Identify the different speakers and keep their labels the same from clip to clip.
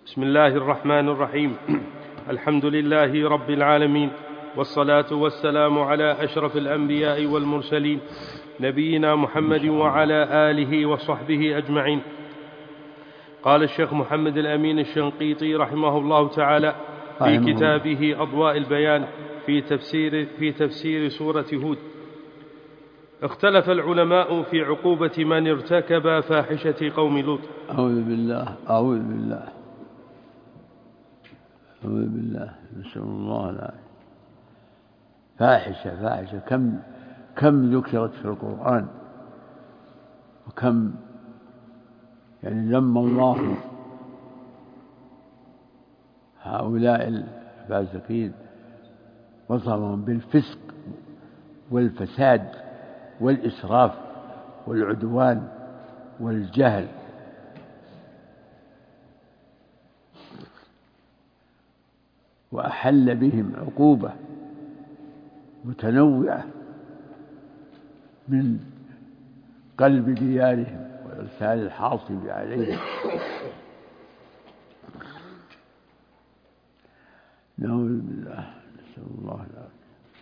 Speaker 1: بسم الله الرحمن الرحيم. الحمد لله رب العالمين، والصلاة والسلام على أشرف الأنبياء والمرسلين، نبينا محمد وعلى آله وصحبه أجمعين. قال الشيخ محمد الأمين الشنقيطي رحمه الله تعالى في كتابه أضواء البيان في تفسير سورة هود: اختلف العلماء في عقوبة من ارتكب فاحشة قوم لوط.
Speaker 2: أعوذ بالله نسأل الله العافية. فاحشة كم ذكرت في القرآن، وكم ذم الله هؤلاء الفاسقين، وصفهم بالفسق والفساد والإسراف والعدوان والجهل. وأحل بهم عقوبة متنوعة من قلب ديارهم وإرسال الحاصب عليهم. نعوذ بالله، نسأل الله العافية.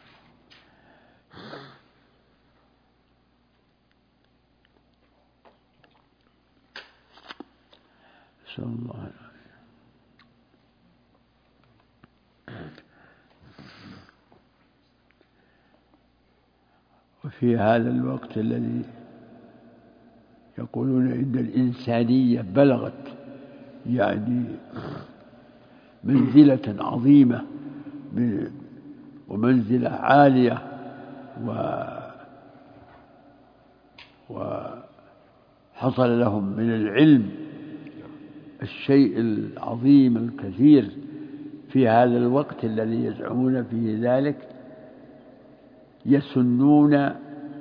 Speaker 2: نسأل الله العافية. وفي هذا الوقت الذي يقولون إن الإنسانية بلغت منزلة عظيمة ومنزلة عالية، وحصل لهم من العلم الشيء العظيم الكثير في هذا الوقت الذي يزعمون فيه ذلك، يسنون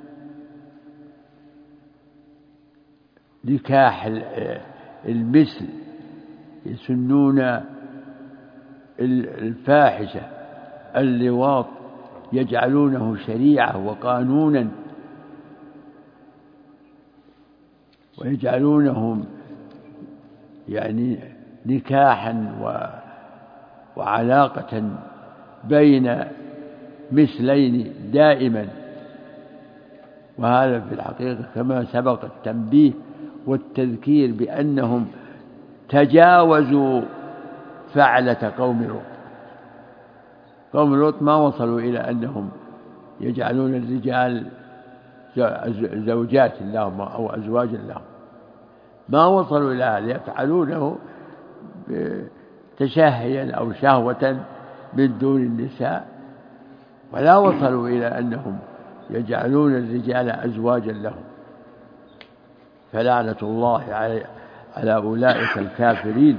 Speaker 2: نكاح المثل، يسنون الفاحشة اللواط، يجعلونه شريعة وقانونا، ويجعلونه نكاحا وعلاقة بين مثلين دائما. وهذا في الحقيقة كما سبق التنبيه والتذكير بأنهم تجاوزوا فعلة قوم لوط. قوم لوط ما وصلوا إلى أنهم يجعلون الرجال زوجات لهم أو أزواج لهم، ما وصلوا إلى هذا، يفعلونه تشهيا أو شهوة من دون النساء، ولا وصلوا إلى أنهم يجعلون الرجال أزواجا لهم. فلعنة الله على أولئك الكافرين.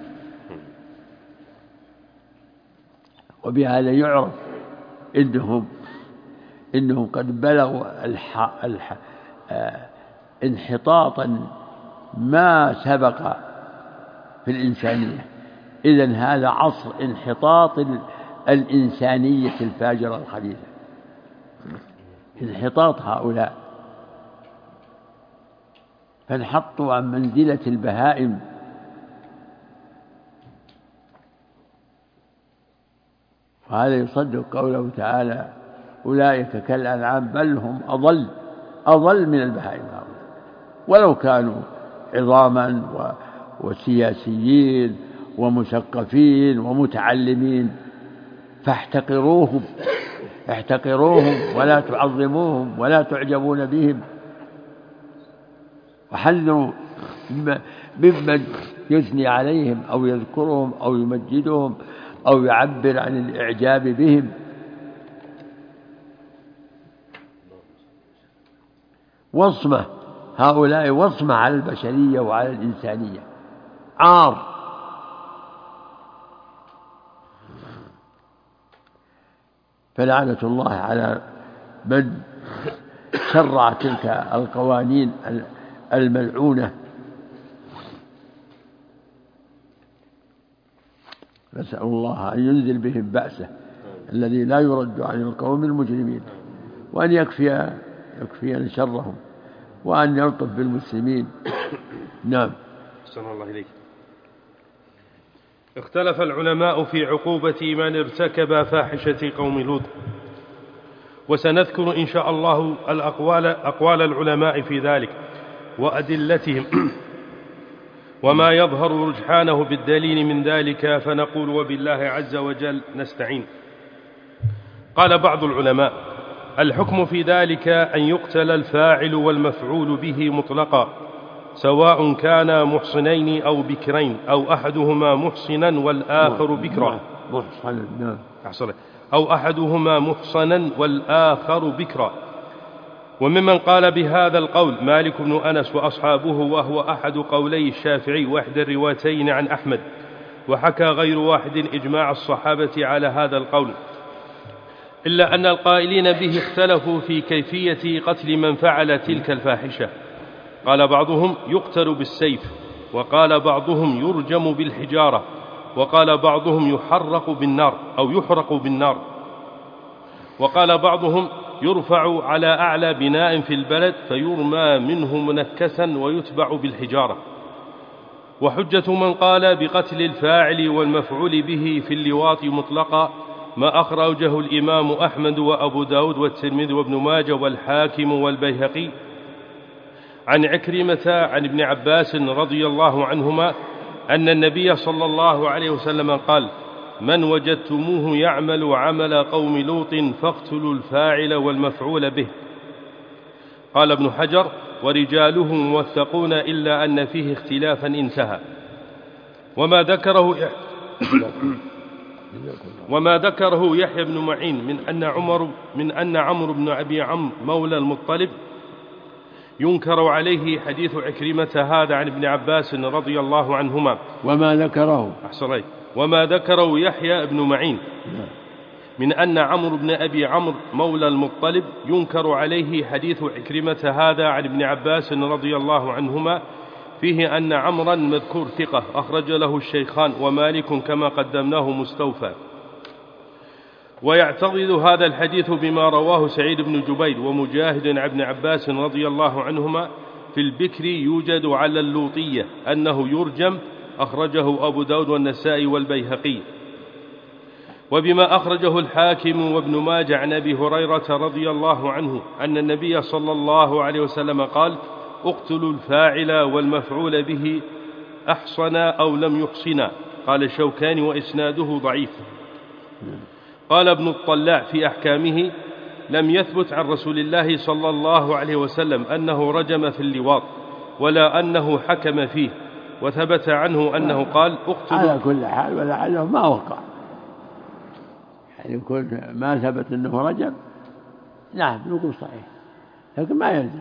Speaker 2: وبهذا يعرف إنهم قد بلغوا انحطاطا ما سبق في الإنسانية. إذن هذا عصر انحطاط الإنسانية الفاجرة الخبيثة، انحطاط هؤلاء، فانحطوا عن منزلة البهائم. وهذا يصدق قوله تعالى: أولئك كالأنعام بل هم أضل من البهائم هؤلاء، ولو كانوا عظاما وسياسيين ومثقفين ومتعلمين، فاحتقروهم ولا تعظموهم ولا تعجبون بهم، وحذروا ممن يثني عليهم أو يذكرهم أو يمجدهم أو يعبر عن الإعجاب بهم. وصمة هؤلاء وصمة على البشرية وعلى الإنسانية، عار. فلعنة الله على من شرع تلك القوانين الملعونة. نسأل الله أن ينزل بهم بأسه الذي لا يرد عن القوم المجرمين، وأن يكفينا شرهم، وأن يلطف بالمسلمين. نعم.
Speaker 1: أحسن الله إليك. اختلف العلماء في عقوبة من ارتكب فاحشة قوم لوط، وسنذكر إن شاء الله أقوال العلماء في ذلك وأدلتهم وما يظهر رجحانه بالدليل من ذلك، فنقول وبالله عز وجل نستعين. قال بعض العلماء: الحكم في ذلك أن يقتل الفاعل والمفعول به مطلقا، سواء كانا محصنين أو بكرين أو أحدهما محصنا والآخر بكرا، أو أحدهما محصنا والآخر بكرا. وممن قال بهذا القول مالك بن أنس وأصحابه، وهو أحد قولي الشافعي وإحدى الروايتين عن أحمد، وحكى غير واحد إجماع الصحابة على هذا القول، إلا أن القائلين به اختلفوا في كيفية قتل من فعل تلك الفاحشة. قال بعضهم يقتل بالسيف، وقال بعضهم يرجم بالحجارة، وقال بعضهم يحرق بالنار، وقال بعضهم يرفع على أعلى بناء في البلد فيرمى منه منكسا ويتبع بالحجارة. وحجة من قال بقتل الفاعل والمفعول به في اللواط مطلقا ما أخرجه الإمام أحمد وأبو داود والترمذي وابن ماجه والحاكم والبيهقي عن عكرمة عن ابن عباس رضي الله عنهما أن النبي صلى الله عليه وسلم قال: من وجدتموه يعمل عمل قوم لوط فاقتلوا الفاعل والمفعول به. قال ابن حجر: ورجاله موثقون إلا أن فيه اختلافا انتهى. وما ذكره يحيى بن معين من أن عمرو بن أبي عمرو مولى المطلب ينكر عليه حديث عكرمة هذا عن ابن عباس رضي الله عنهما. وما ذكره يحيى بن معين من أن عمرو بن أبي عمرو مولى المطلب ينكر عليه حديث عكرمة هذا عن ابن عباس رضي الله عنهما فيه أن عمرا مذكور ثقة أخرج له الشيخان ومالك كما قدمناه مستوفى. ويعتضد هذا الحديث بما رواه سعيد بن جبير ومجاهد عن ابن عباس رضي الله عنهما في البكر يوجد على اللوطية أنه يرجم، أخرجه أبو داود والنسائي والبيهقي. وبما أخرجه الحاكم وابن ماجه عن أبي هريرة رضي الله عنه أن النبي صلى الله عليه وسلم قال: اقتلوا الفاعل والمفعول به أحصنا أو لم يحصنا. قال الشوكاني وإسناده ضعيف. قال ابن الطلاع في أحكامه: لم يثبت عن رسول الله صلى الله عليه وسلم أنه رجم في اللواط ولا أنه حكم فيه، وثبت عنه أنه قال: اقتلوا.
Speaker 2: على كل حال ولعله ما وقع، يعني كل ما ثبت أنه رجم نعم نقول صحيح، لكن ما يلزم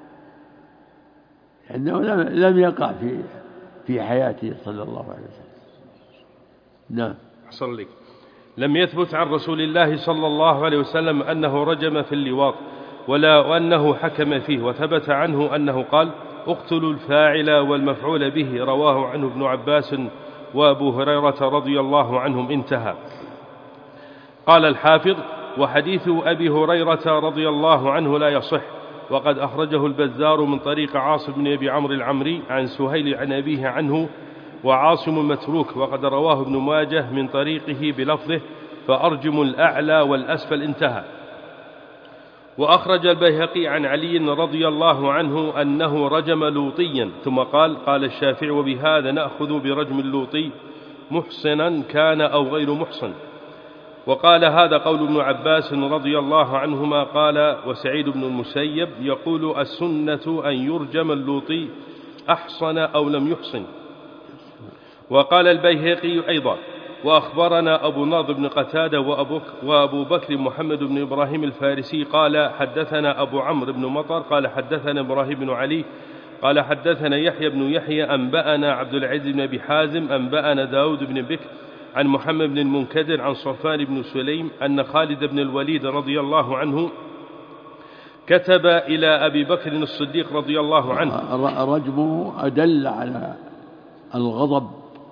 Speaker 2: لأنه لم يقع في حياته صلى الله عليه وسلم. نعم.
Speaker 1: أحسن لك. لم يثبت عن رسول الله صلى الله عليه وسلم أنه رجم في اللواط ولا أنه حكم فيه، وثبت عنه أنه قال: اقتلوا الفاعل والمفعول به، رواه عنه ابن عباس وأبو هريرة رضي الله عنهم. انتهى. قال الحافظ: وحديث أبي هريرة رضي الله عنه لا يصح، وقد أخرجه البزار من طريق عاصم بن أبي عمرو العمري عن سهيل عن أبيه عنه، وعاصم متروك، وقد رواه ابن ماجه من طريقه بلفظه: فأرجم الأعلى والأسفل. انتهى. وأخرج البيهقي عن علي رضي الله عنه أنه رجم لوطيا، ثم قال الشافعي: وبهذا نأخذ برجم اللوطي محصنا كان أو غير محصن. وقال هذا قول ابن عباس رضي الله عنهما. قال وسعيد بن المسيب يقول: السنة أن يرجم اللوطي أحصن أو لم يحصن. وقال البيهقي أيضا: وأخبرنا أبو ناظر بن قتادة وأبو بكر محمد بن إبراهيم الفارسي قال حدثنا أبو عمرو بن مطر قال حدثنا إبراهيم بن علي قال حدثنا يحيى بن يحيى أنبأنا عبد العزيز بن أبي حازم أنبأنا داود بن بكر عن محمد بن المنكدر عن صفان بن سليم أن خالد بن الوليد رضي الله عنه كتب إلى أبي بكر الصديق رضي الله عنه.
Speaker 2: رجمه أدل على الغضب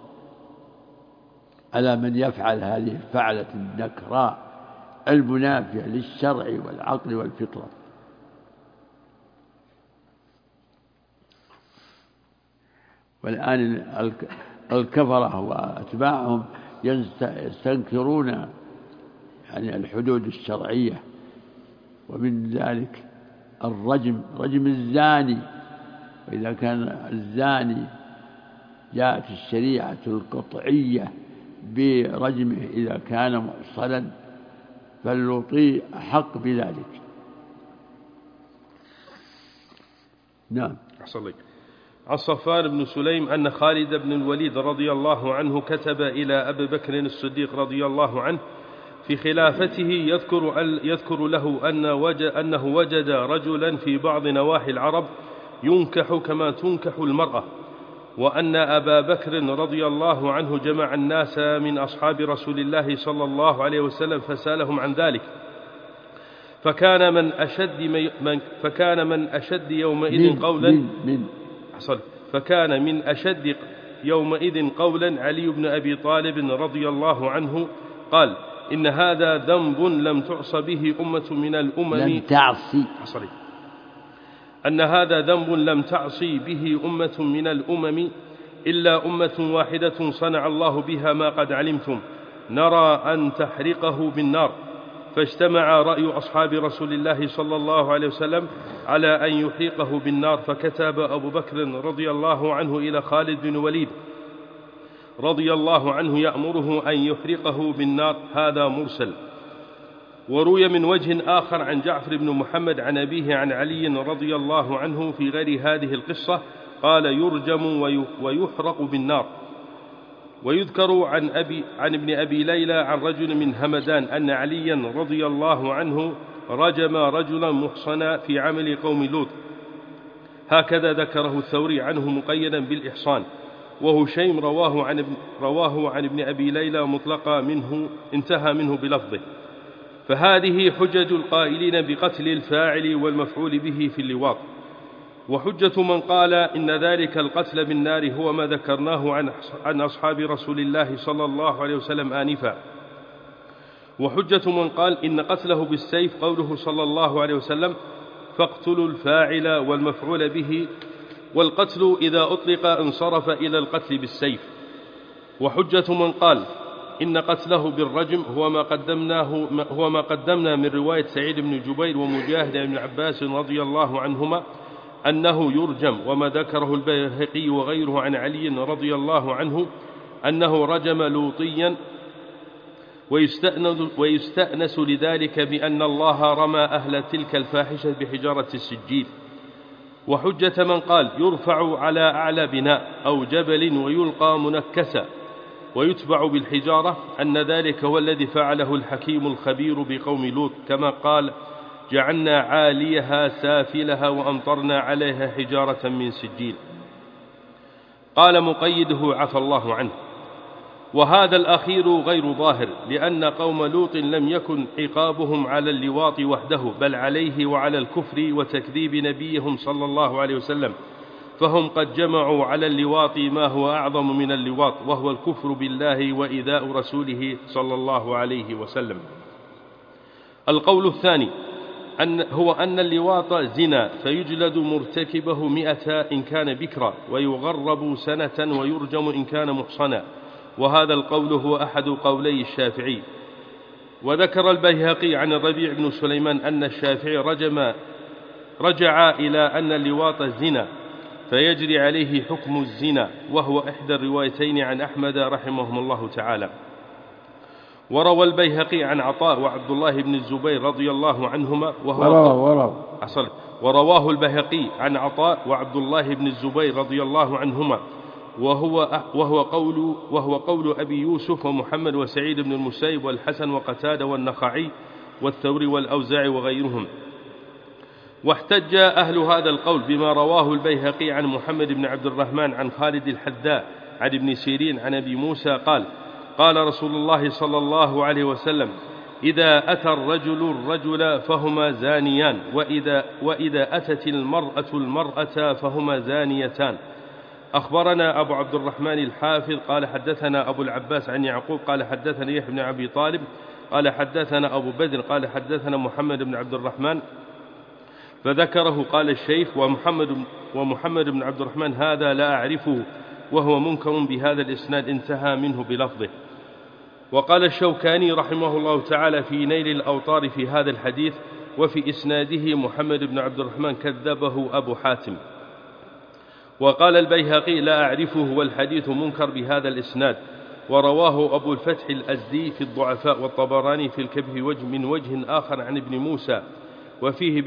Speaker 2: على من يفعل هذه الفعلة النكراء المنافية للشرع والعقل والفطرة. والآن الكفرة وأتباعهم يستنكرون يعني الحدود الشرعية، ومن ذلك الرجم، رجم الزاني. وإذا كان الزاني جاءت الشريعة القطعية برجمه إذا كان محصنا، فاللوطي أحق بذلك. نعم.
Speaker 1: أحسن الله. عن صفوان بن سليم أن خالد بن الوليد رضي الله عنه كتب إلى أبي بكر الصديق رضي الله عنه في خلافته يذكر له أنه وجد رجلا في بعض نواحي العرب ينكح كما تنكح المرأة، وأن أبا بكر رضي الله عنه جمع الناس من أصحاب رسول الله صلى الله عليه وسلم فسألهم عن ذلك، فكان من أشد يومئذ قولا فكان من أشد يومئذ قولا علي بن أبي طالب رضي الله عنه قال: إن هذا ذنب لم تعص به أمة من الأمم أن هذا ذنب لم تعصي به أمة من الأمم إلا أمة واحدة صنع الله بها ما قد علمتم، نرى أن تحرقه بالنار. فاجتمع رأي أصحاب رسول الله صلى الله عليه وسلم على أن يحرقه بالنار، فكتب أبو بكر رضي الله عنه إلى خالد بن وليد رضي الله عنه يأمره أن يحرقه بالنار. هذا مرسل. وروي من وجه آخر عن جعفر بن محمد عن أبيه عن علي رضي الله عنه في غير هذه القصة قال: يرجم ويحرق بالنار. ويذكر عن ابن أبي ليلى عن رجل من همدان أن عليا رضي الله عنه رجم رجلا محصنا في عمل قوم لوط، هكذا ذكره الثوري عنه مقيدا بالإحصان. وهشيم رواه عن ابن أبي ليلى مطلقا منه، انتهى منه بلفظه. فهذه حجج القائلين بقتل الفاعل والمفعول به في اللواط. وحجة من قال إن ذلك القتل بالنار هو ما ذكرناه عن أصحاب رسول الله صلى الله عليه وسلم آنفا. وحجة من قال إن قتله بالسيف قوله صلى الله عليه وسلم: فاقتلوا الفاعل والمفعول به، والقتل إذا أطلق انصرف إلى القتل بالسيف. وحجة من قال إن قتله بالرجم هو ما قدمنا من رواية سعيد بن جبير ومجاهد بن عباس رضي الله عنهما أنه يرجم، وما ذكره البيهقي وغيره عن علي رضي الله عنه أنه رجم لوطيا، ويستأنس لذلك بأن الله رمى أهل تلك الفاحشة بحجارة السجيل. وحجة من قال يرفع على أعلى بناء أو جبل ويلقى منكسا ويتبع بالحجارة، أن ذلك هو الذي فعله الحكيم الخبير بقوم لوط، كما قال: جعلنا عاليها سافلها وأمطرنا عليها حجارة من سجيل. قال مقيده عفى الله عنه. وهذا الأخير غير ظاهر، لأن قوم لوط لم يكن عقابهم على اللواط وحده، بل عليه وعلى الكفر وتكذيب نبيهم صلى الله عليه وسلم، فهم قد جمعوا على اللواط ما هو أعظم من اللواط، وهو الكفر بالله وإيذاء رسوله صلى الله عليه وسلم. القول الثاني هو أن اللواط زنا، فيجلد مرتكبه 100 إن كان بكرا، ويغرب سنة، ويرجم إن كان محصنا. وهذا القول هو أحد قولي الشافعي. وذكر البيهقي عن الربيع بن سليمان أن الشافعي رجع إلى أن اللواط زنا، فيجري عليه حكم الزنا، وهو إحدى الروايتين عن أحمد رحمهم الله تعالى. وروى البيهقي عن عطاء وعبد الله بن الزبير رضي الله عنهما ورواه البيهقي عن عطاء وعبد الله بن الزبير رضي الله عنهما، وهو قول أبي يوسف ومحمد وسعيد بن المسيب والحسن وقتادة والنخعي والثوري والأوزاعي وغيرهم. واحتج أهل هذا القول بما رواه البيهقي عن محمد بن عبد الرحمن عن خالد الحذاء عن ابن سيرين عن أبي موسى قال رسول الله صلى الله عليه وسلم: إذا أتى الرجل فهما زانيان، وإذا أتت المرأة فهما زانيتان. أخبرنا أبو عبد الرحمن الحافظ قال حدثنا أبو العباس عن يعقوب قال حدثنا يحيى بن أبي طالب قال حدثنا أبو بدر قال حدثنا محمد بن عبد الرحمن، فذكره. قال الشيخ: ومحمد بن عبد الرحمن هذا لا أعرفه، وهو منكر بهذا الإسناد، انتهى منه بلفظه. وقال الشوكاني رحمه الله تعالى في نيل الأوطار في هذا الحديث: وفي إسناده محمد بن عبد الرحمن كذبه أبو حاتم. وقال البيهقي: لا أعرفه والحديث منكر بهذا الإسناد. ورواه أبو الفتح الأزدي في الضعفاء، والطبراني في الكبه من وجه آخر عن ابن موسى، وفيه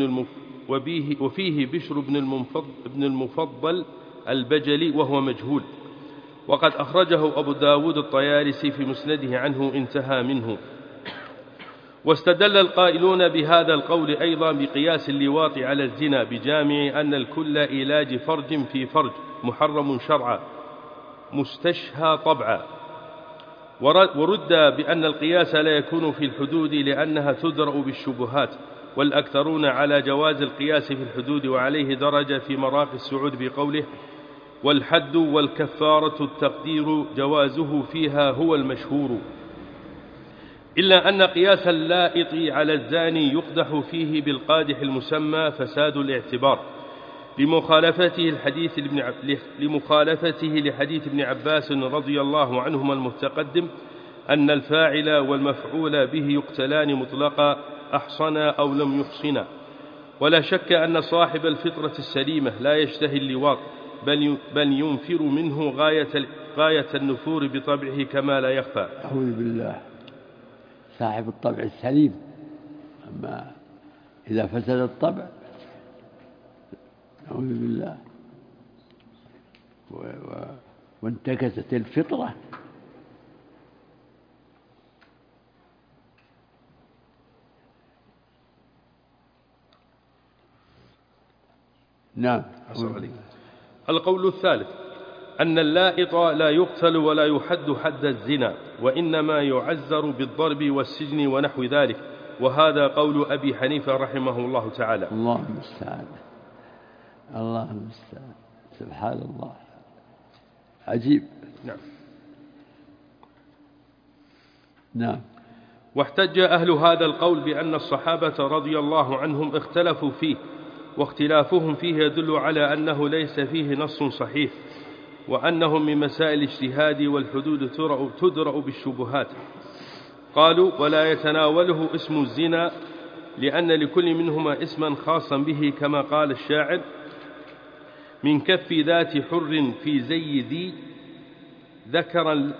Speaker 1: بشر بن المفضل البجلي وهو مجهول. وقد أخرجه أبو داود الطيالسي في مسنده عنه، انتهى منه. واستدل القائلون بهذا القول أيضا بقياس اللواط على الزنا، بجامع أن الكل إيلاج فرج في فرج محرم شرعا مستشهى طبعا. ورد بأن القياس لا يكون في الحدود لأنها تدرأ بالشبهات، والأكثرون على جواز القياس في الحدود، وعليه درجة في مراقي السعود بقوله: والحد والكفارة التقدير جوازه فيها هو المشهور. إلا أن قياس اللائط على الزاني يقدح فيه بالقادح المسمى فساد الاعتبار، لمخالفته لحديث ابن عباس رضي الله عنهما المتقدم أن الفاعل والمفعول به يقتلان مطلقا أحصنا أو لم يحصنا. ولا شك أن صاحب الفطرة السليمة لا يشتهي اللواط، بل ينفر منه غاية النفور بطبعه كما لا يخفى.
Speaker 2: أعوذ بالله. صاحب الطبع السليم، أما إذا فسد الطبع أعوذ بالله وانتكست الفطرة نعم.
Speaker 1: القول الثالث: أن اللائط لا يقتل ولا يحد حد الزنا، وإنما يعزر بالضرب والسجن ونحو ذلك، وهذا قول أبي حنيفة رحمه الله تعالى.
Speaker 2: الله المستعان، الله المستعان، سبحان الله، عجيب. نعم.
Speaker 1: واحتج أهل هذا القول بأن الصحابة رضي الله عنهم اختلفوا فيه، واختلافهم فيه يدل على أنه ليس فيه نص صحيح، وأنهم من مسائل الاجتهاد والحدود تدرأ بالشبهات. قالوا: ولا يتناوله اسم الزنا لأن لكل منهما اسما خاصا به، كما قال الشاعر: من كف ذات حر في زي ذي ذكرا.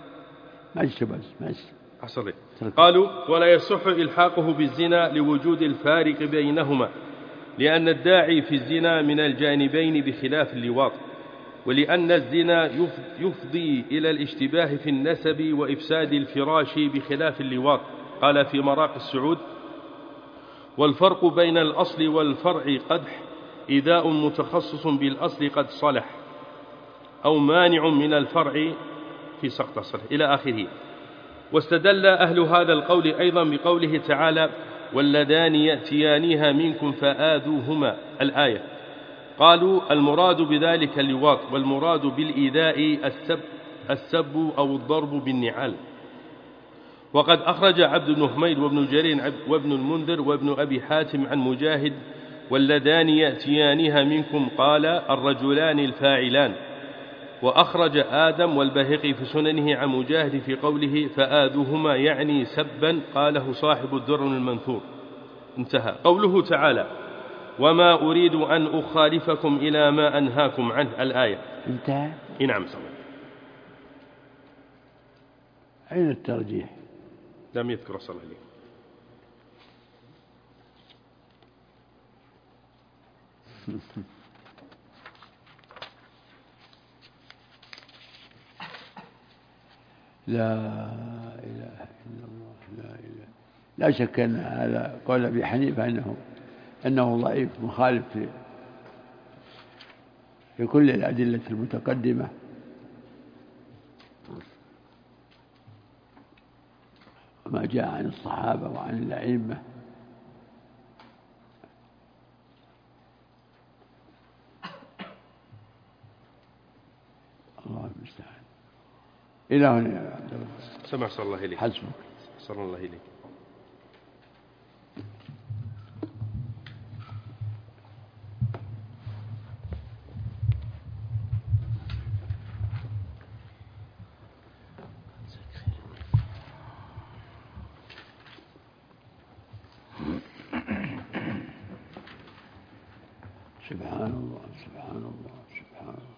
Speaker 1: قالوا: ولا يصح إلحاقه بالزنا لوجود الفارق بينهما، لأن الداعي في الزنا من الجانبين بخلاف اللواط، ولأن الزنا يفضي إلى الاشتباه في النسب وإفساد الفراش بخلاف اللواط. قال في مراقي السعود: والفرق بين الأصل والفرع قدح، إذاء متخصص بالأصل قد صلح، أو مانع من الفرع في سقط صلح، إلى آخره. واستدل أهل هذا القول أيضا بقوله تعالى: واللذان يأتيانها منكم فآذوهما، الآية. قالوا: المراد بذلك اللواط، والمراد بالإيذاء السب أو الضرب بالنعال. وقد أخرج عبد بن حميد وابن جرير وابن المنذر وابن أبي حاتم عن مجاهد: واللذان يأتيانها منكم قال: الرجلان الفاعلان. وأخرج آدم والبيهقي في سننه عن مجاهد في قوله فآذوهما يعني سبا، قاله صاحب الدر المنثور، انتهى. قوله تعالى: وما أريد أن أخالفكم إلى ما أنهاكم عنه، الآية،
Speaker 2: انتهى.
Speaker 1: نعم.
Speaker 2: أين الترجيح؟
Speaker 1: لم يذكر صلى الله عليه وسلم.
Speaker 2: لا إله إلا الله، لا إله. لا شك أن هذا قول أبي حنيفة أنه ضعيف مخالف في كل الأدلة المتقدمة، وما جاء عن الصحابة وعن الأئمة. الله المستعان. إلى هنا يا عبد الله.
Speaker 1: سمع صلى الله إليك.
Speaker 2: حسبك.
Speaker 1: صلى الله إليك.
Speaker 2: سبحان الله سبحان الله سبحان الله.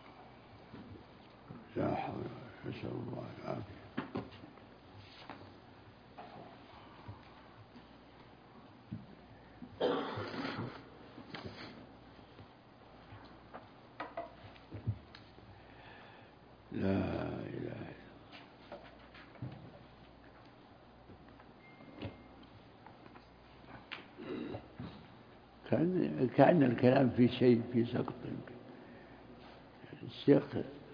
Speaker 2: لا حول ولا قوة، نسأل الله العافية. لا إله إلا كأن الكلام في شيء في سقط. الشيخ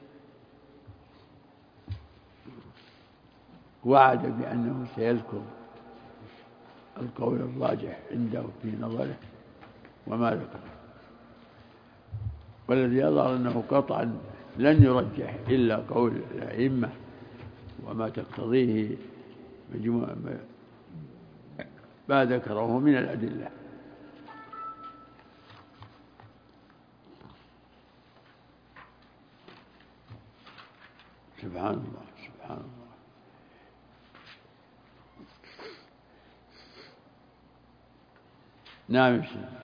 Speaker 2: وعد بأنه سيذكر القول الراجح عنده في نظره وما ذكر، والذي يظهر أنه قطعا لن يرجح إلا قول الأئمة وما تقتضيه مجموعة ما ذكره من الأدلة. سبحان الله سبحان الله. نعم.